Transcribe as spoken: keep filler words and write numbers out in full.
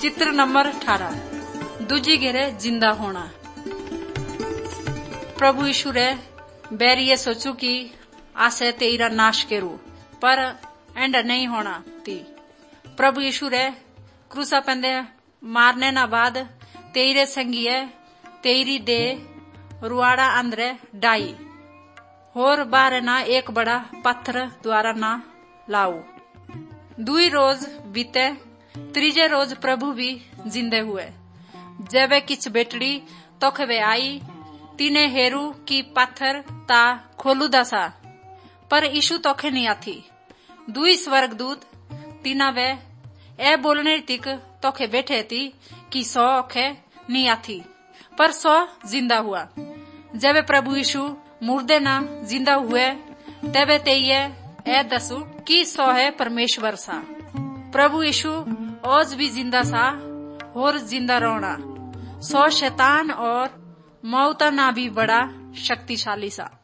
चित्र नंबर अठारह दूजी घेरे जिंदा होना। प्रभु यीशु रे बैरिये सोचू कि आसे तेरा नाश करू, पर एंड नहीं होना थी। प्रभु यीशु रे क्रूसा पेंदे मारने ना बाद तेरे संगिये तेरी दे रुआड़ा अंदरे डाई होर बाहर ना एक बड़ा पत्थर द्वारा ना लाऊ। दुई रोज बीते, त्रीजे रोज प्रभु भी जिंदे हुए। जब किच बेटड़ी तोखे वे आई, तीने हेरू की पत्थर ता खोलू दसा, पर यीशु तोखे नहीं आथी। दुई स्वर्गदूत तीना वे ए बोलने तिक तोखे बैठे थी कि सौ ओखे नहीं आथी, पर सौ जिंदा हुआ। जब प्रभु यीशु मुर्दे ना जिंदा हुए, तबे ते ये ए दसू कि सौ है परमेश्वर सा। प्रभु यीशु आज भी जिंदा सा और जिंदा रहना। सौ शैतान और मौत ना भी बड़ा शक्तिशाली सा।